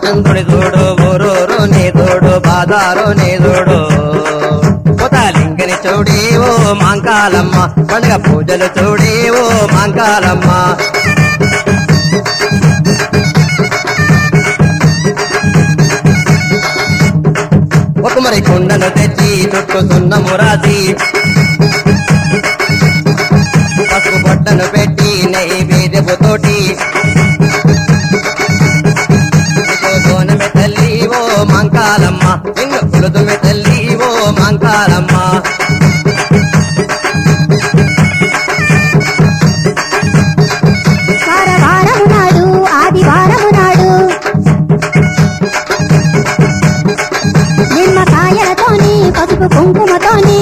చంద్రుడి చూడు ఊరూరు నీ తోడు బాదారు నీ తోడు లింగని చూడి ఓ మాంకాలమ్మ పండుగ పూజలు చూడి ఓ మాంకాలమ్మ ఒక మరి కుండను తెచ్చి చుట్టూ సున్నము రాసి పసుపు బొట్టను పెట్టి నైవేద్యపు తోటి సోనమే తల్లి ఓ మాంకాలమ్మ నిన్ను కొలుతుమే తల్లి ఓ మాంకాలమ్మ వారవారము నాడు ఆదివారము నాడు నిమ్మకాయలతోని పసుపు కుంకుమతోని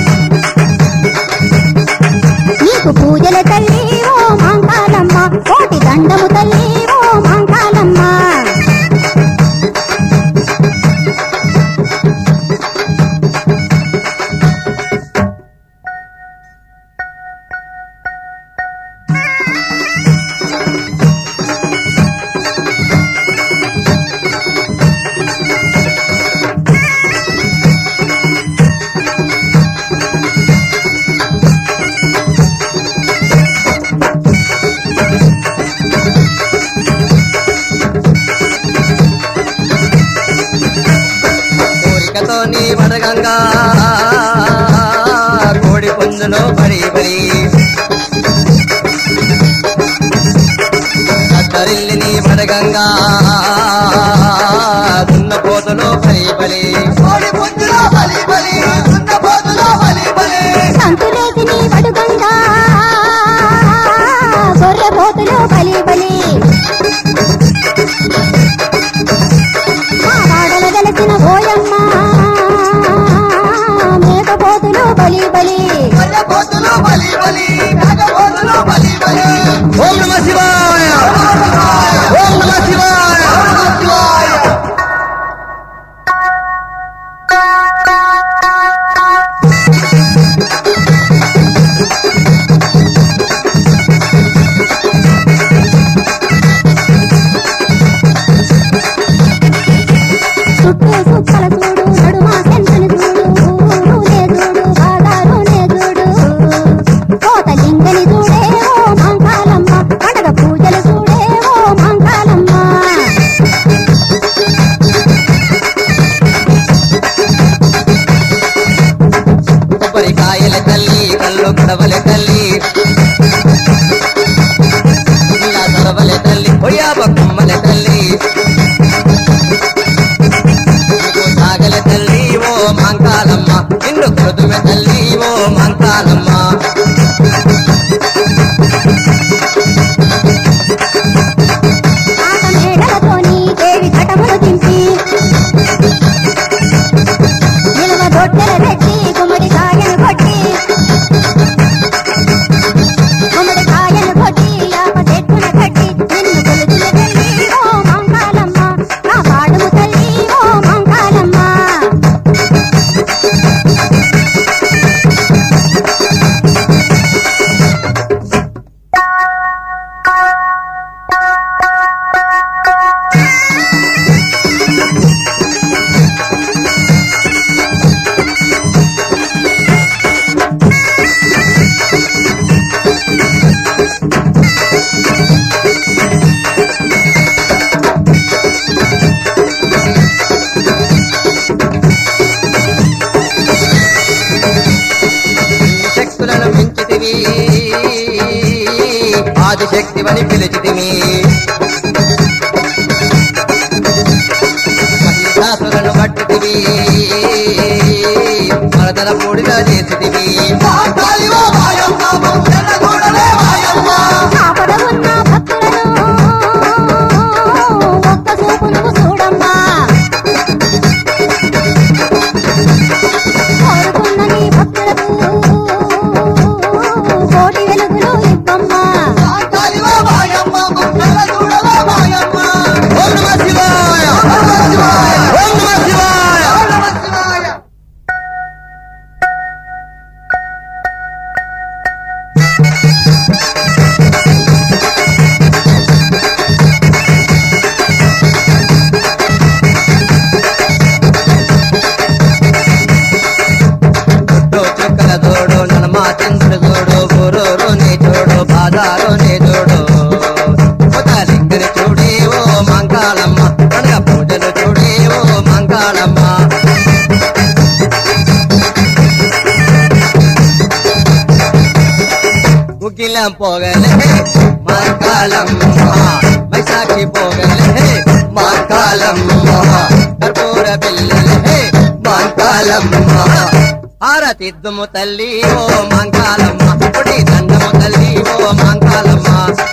నీకు పూజల తల్లి ఓ మాంకాలమ్మ కోటి దండము తల్లి ఓ మాంకాలమ్మ కోరికతోని వడగంగా కోడి పుంజులో బరి బరి కత్తరిల్లిని వడగంగా దున్నపోతులో బరి బలి కోడి పుంజులో బలి బలి దున్నపోతులో బలి బలి సంతులేసి నీ వడుగంగా గొర్రె పోతులు బలి బలి మా వాడల గెలిచిన ఓయమ్మ మేకపోతులు బలి బలి పోతులో బలి బలి పోతులో బలి బలి ఓం నమ శివాయ ఓం నమ శివాయ ఓం నమ శివాయ చుట్టూ సుక్కల చూడు నడుమా సెంటను చూడు ఊరునే చూడు బాదారునే చూడు కోత లింగని చూడే ఓ మాంకాలమ్మ పండగ పూజలు చూడే ఓ మాంకాలమ్మ కొబ్బరికాయల తల్లి కళ్ళు కడవల తల్లి ఇలా తడవల తల్లి ఒయ్యాబ కొమ్మల తల్లి సాగల తల్లి ఓ మాంకాలమ్మ నిన్ను కొడుతుమె తల్లి ఓ మాంకాలమ్మ ఆట మేడలతోని దేవి ఘటములు దింపి నిలువ దొడ్డెల పెట్టి గుమ్మడి కాయను కొట్టి గుమ్మడి కాయను కొట్టి యాప చెట్టున కట్టి నిన్ను కొలుతుల తల్లి ఓ మాంకాలమ్మ నా పాడుము తల్లి ఓ మాంకాలమ్మ శక్తులను మించితివి ఆదిశక్తివని పిలిచితివి మహిషాసులను కట్టితివి మరదల పూడిగా చేసితివి ఆపద ఉన్న భక్తులను ఒక్క చూపు నువ్వు చూడమ్మా కోరుకున్న నీ భక్తులకు కోటి వెలుగులు ఇవ్వమ్మా ఓం నమ శివాయ ఓం నమ శివాయ చంద్రుడు చూడు ఊరూరు నీ చూడు బాదారు నీ చూడు కొత్తలింగని చూడే ఓ మంకాలమ్మ పండుగ పూజలు చూడే ఓ మంకాలమ్మ గుగ్గిలం పోగలే మంకాలమ్మ మైసాక్షి పోగలే మంకాలమ్మ కర్పూర బిల్లలే మంకాలమ్మ హారతిద్దుము తల్లి ఓ మంకాలమ్మ పొడి దండము తల్లి ఓ మంకాలమ్మ